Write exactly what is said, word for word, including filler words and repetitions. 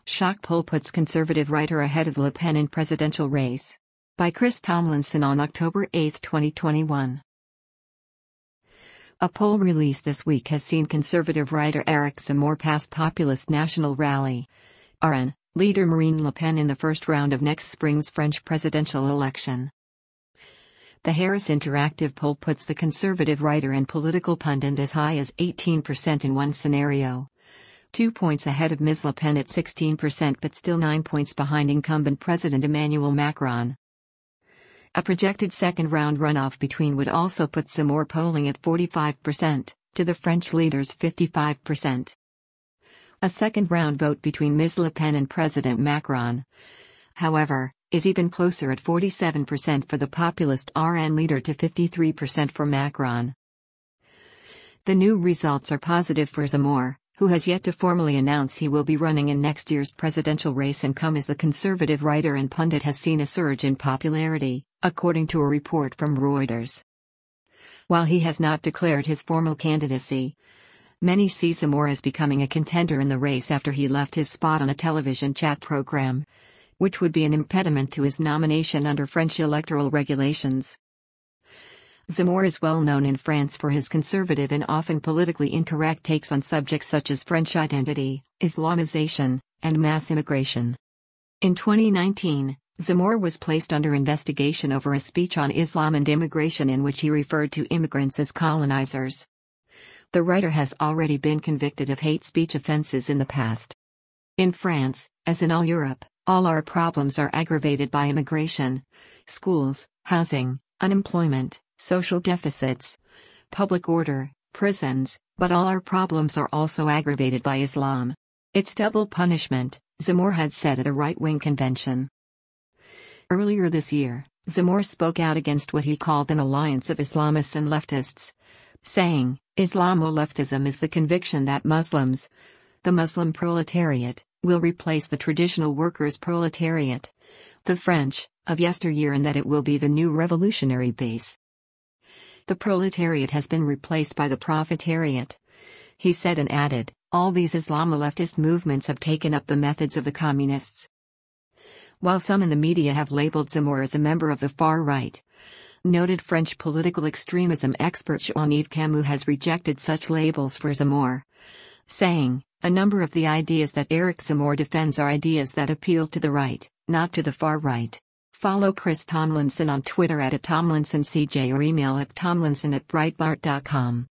Shock poll puts conservative writer ahead of Le Pen in presidential race. By Chris Tomlinson on October eighth, twenty twenty-one. A poll released this week has seen conservative writer Eric Zemmour pass populist National Rally R N leader Marine Le Pen in the first round of next spring's French presidential election. The Harris Interactive poll puts the conservative writer and political pundit as high as eighteen percent in one scenario. Two points ahead of Miz Le Pen at sixteen percent but still nine points behind incumbent President Emmanuel Macron. A projected second-round runoff between would also put Zemmour polling at forty-five percent, to the French leader's fifty-five percent. A second-round vote between Miz Le Pen and President Macron, however, is even closer at forty-seven percent for the populist R N leader to fifty-three percent for Macron. The new results are positive for Zemmour, who has yet to formally announce he will be running in next year's presidential race, and come as the conservative writer and pundit has seen a surge in popularity, according to a report from Reuters. While he has not declared his formal candidacy, many see Zemmour as becoming a contender in the race after he left his spot on a television chat program, which would be an impediment to his nomination under French electoral regulations. Zemmour is well known in France for his conservative and often politically incorrect takes on subjects such as French identity, Islamization, and mass immigration. In twenty nineteen, Zemmour was placed under investigation over a speech on Islam and immigration in which he referred to immigrants as colonizers. The writer has already been convicted of hate speech offenses in the past. In France, as in all Europe, all our problems are aggravated by immigration: schools, housing, unemployment, social deficits, public order, prisons, but all our problems are also aggravated by Islam. It's double punishment, Zemmour had said at a right-wing convention. Earlier this year, Zemmour spoke out against what he called an alliance of Islamists and leftists, saying, "Islamo-leftism is the conviction that Muslims, the Muslim proletariat, will replace the traditional workers' proletariat, the French, of yesteryear, and that it will be the new revolutionary base. The proletariat has been replaced by the profitariat," he said, and added, "All these Islamo-leftist movements have taken up the methods of the communists." While some in the media have labeled Zemmour as a member of the far right, noted French political extremism expert Jean-Yves Camus has rejected such labels for Zemmour, saying, "A number of the ideas that Eric Zemmour defends are ideas that appeal to the right, not to the far right." Follow Chris Tomlinson on Twitter at Tomlinson C J or email at tomlinson at breitbart dot com.